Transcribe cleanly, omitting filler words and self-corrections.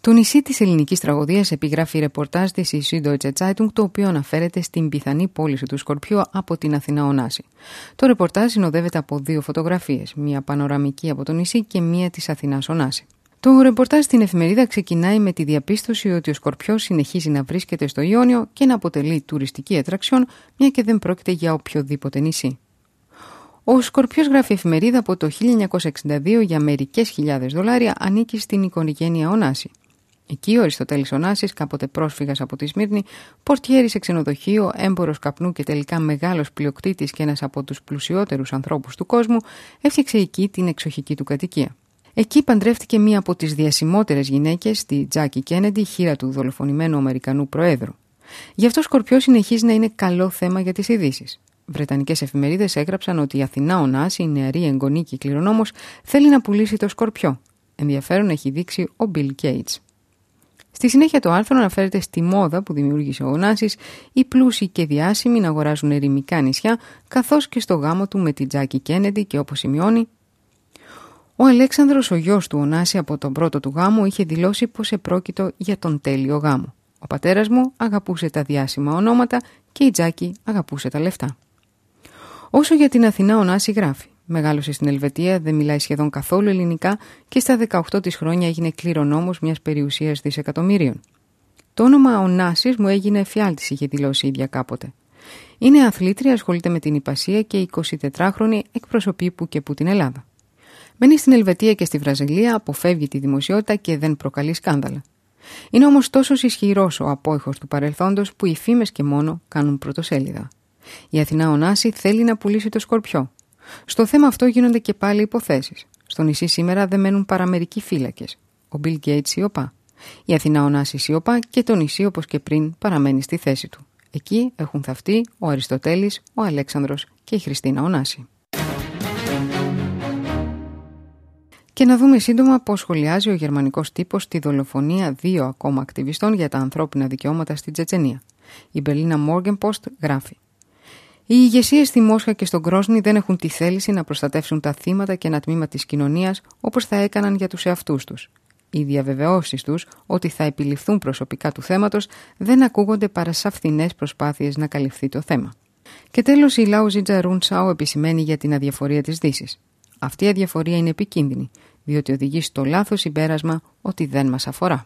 Το νησί της ελληνικής τραγωδίας επιγράφει ρεπορτάζ της Süddeutsche Zeitung, το οποίο αναφέρεται στην πιθανή πώληση του Σκορπιού από την Αθηνά Ωνάση. Το ρεπορτάζ συνοδεύεται από 2 φωτογραφίες, μία πανοραμική από το νησί και μία της Αθηνάς Ωνάση. Το ρεπορτάζ στην εφημερίδα ξεκινάει με τη διαπίστωση ότι ο Σκορπιός συνεχίζει να βρίσκεται στο Ιόνιο και να αποτελεί τουριστική ατραξιόν, μια και δεν πρόκειται για οποιοδήποτε νησί. Ο Σκορπιός, γράφει η εφημερίδα, από το 1962 για μερικές χιλιάδες δολάρια ανήκει στην οικογένεια Ωνάση. Εκεί ο Αριστοτέλης Ωνάσης, κάποτε πρόσφυγας από τη Σμύρνη, πορτιέρης σε ξενοδοχείο, έμπορος καπνού και τελικά μεγάλος πλειοκτήτης και ένας από τους πλουσιότερους ανθρώπους του κόσμου, έφτιαξε εκεί την εξοχική του κατοικία. Εκεί παντρεύτηκε μία από τις διασημότερες γυναίκες, τη Τζάκι Κέννεντι, χείρα του δολοφονημένου Αμερικανού Προέδρου. Γι' αυτό ο Σκορπιός συνεχίζει να είναι καλό θέμα για τις ειδήσεις. Βρετανικές εφημερίδες έγραψαν ότι η Αθηνά Ωνάση, η νεαρή εγγονή και κληρονόμος, θέλει να πουλήσει το Σκορπιό. Ενδιαφέρον έχει δείξει ο Bill Gates. Στη συνέχεια το άρθρο αναφέρεται στη μόδα που δημιούργησε ο Ωνάσης, οι πλούσιοι και διάσημοι να αγοράζουν ερημικά νησιά, καθώς και στο γάμο του με τη Τζάκι Κέννεντι, και όπως σημειώνει, ο Αλέξανδρος, ο γιος του Ωνάση, από τον πρώτο του γάμο είχε δηλώσει πως επρόκειτο για τον τέλειο γάμο. Ο πατέρας μου αγαπούσε τα διάσημα ονόματα και η Τζάκι αγαπούσε τα λεφτά. Όσο για την Αθηνά Ωνάση, γράφει: μεγάλωσε στην Ελβετία, δεν μιλάει σχεδόν καθόλου ελληνικά και στα 18 της χρόνια έγινε κληρονόμος μιας περιουσίας δισεκατομμυρίων. Το όνομα Ωνάσης μου έγινε εφιάλτης, είχε δηλώσει η ίδια κάποτε. Είναι αθλήτρια, ασχολείται με την ιππασία και η 24χρονη εκπροσωπεί που και που την Ελλάδα. Μένει στην Ελβετία και στη Βραζιλία, αποφεύγει τη δημοσιότητα και δεν προκαλεί σκάνδαλα. Είναι όμως τόσο ισχυρός ο απόϊχος του παρελθόντος που οι φήμες και μόνο κάνουν πρωτοσέλιδα. Η Αθηνά Ωνάση θέλει να πουλήσει το Σκορπιό. Στο θέμα αυτό γίνονται και πάλι υποθέσεις. Στο νησί σήμερα δεν μένουν παρά μερικοί φύλακες. Ο Bill Gates σιωπά. Η Αθηνά Ωνάση σιωπά και το νησί, όπως και πριν, παραμένει στη θέση του. Εκεί έχουν θαυτεί ο Αριστοτέλης, ο Αλέξανδρος και η Χριστίνα Ωνάση. Και να δούμε σύντομα πώς σχολιάζει ο γερμανικός τύπος τη δολοφονία 2 ακόμα ακτιβιστών για τα ανθρώπινα δικαιώματα στην Τσετσενία. Η Berliner Morgenpost γράφει: οι ηγεσίες στη Μόσχα και στον Γκρόσνι δεν έχουν τη θέληση να προστατεύσουν τα θύματα και ένα τμήμα της κοινωνίας όπως θα έκαναν για τους εαυτούς τους. Οι διαβεβαιώσεις τους ότι θα επιληφθούν προσωπικά του θέματος δεν ακούγονται παρά σαν φθηνές προσπάθειες να καλυφθεί το θέμα. Και τέλος, η Lausitzer Rundschau επισημαίνει για την αδιαφορία της Δύσης. Αυτή η αδιαφορία είναι επικίνδυνη, διότι οδηγεί στο λάθος συμπέρασμα ότι δεν μας αφορά.